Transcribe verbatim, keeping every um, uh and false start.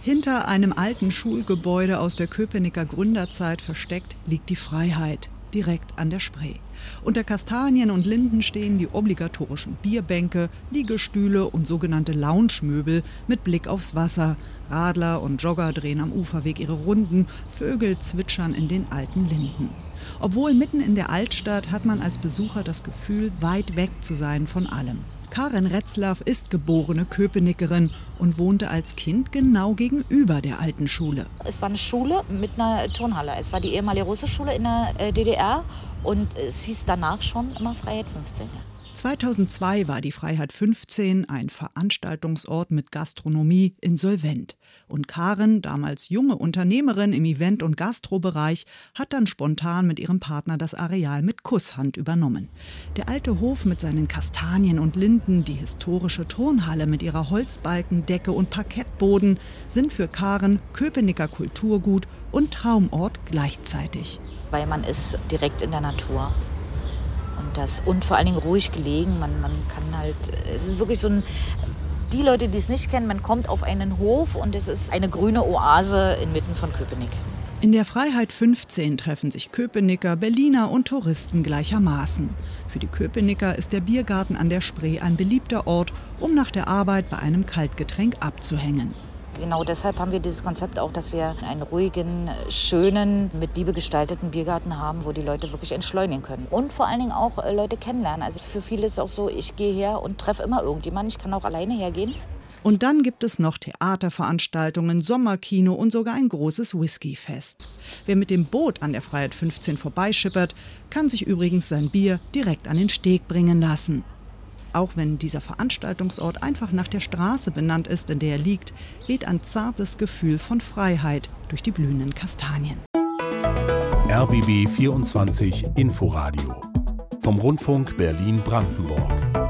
Hinter einem alten Schulgebäude aus der Köpenicker Gründerzeit versteckt liegt die Freiheit, direkt an der Spree. Unter Kastanien und Linden stehen die obligatorischen Bierbänke, Liegestühle und sogenannte Lounge-Möbel mit Blick aufs Wasser. Radler und Jogger drehen am Uferweg ihre Runden, Vögel zwitschern in den alten Linden. Obwohl mitten in der Altstadt hat man als Besucher das Gefühl, weit weg zu sein von allem. Karin Retzlaff ist geborene Köpenickerin und wohnte als Kind genau gegenüber der alten Schule. Es war eine Schule mit einer Turnhalle. Es war die ehemalige russische Schule in der D D R und es hieß danach schon immer Freiheit fünfzehn. zweitausendzwei war die Freiheit fünfzehn, ein Veranstaltungsort mit Gastronomie, insolvent. Und Karin, damals junge Unternehmerin im Event- und Gastrobereich, hat dann spontan mit ihrem Partner das Areal mit Kusshand übernommen. Der alte Hof mit seinen Kastanien und Linden, die historische Turnhalle mit ihrer Holzbalkendecke und Parkettboden sind für Karin Köpenicker Kulturgut und Traumort gleichzeitig. Weil man ist direkt in der Natur. Und, das, und vor allen Dingen ruhig gelegen. Man, man kann halt, es ist wirklich so ein, die Leute, die es nicht kennen, man kommt auf einen Hof und es ist eine grüne Oase inmitten von Köpenick. In der Freiheit fünfzehn treffen sich Köpenicker, Berliner und Touristen gleichermaßen. Für die Köpenicker ist der Biergarten an der Spree ein beliebter Ort, um nach der Arbeit bei einem Kaltgetränk abzuhängen. Genau deshalb haben wir dieses Konzept auch, dass wir einen ruhigen, schönen, mit Liebe gestalteten Biergarten haben, wo die Leute wirklich entschleunigen können. Und vor allen Dingen auch Leute kennenlernen. Also für viele ist es auch so, ich gehe her und treffe immer irgendjemanden. Ich kann auch alleine hergehen. Und dann gibt es noch Theaterveranstaltungen, Sommerkino und sogar ein großes Whiskyfest. Wer mit dem Boot an der Freiheit fünfzehn vorbeischippert, kann sich übrigens sein Bier direkt an den Steg bringen lassen. Auch wenn dieser Veranstaltungsort einfach nach der Straße benannt ist, in der er liegt, weht ein zartes Gefühl von Freiheit durch die blühenden Kastanien. R B B vierundzwanzig Inforadio vom Rundfunk Berlin-Brandenburg.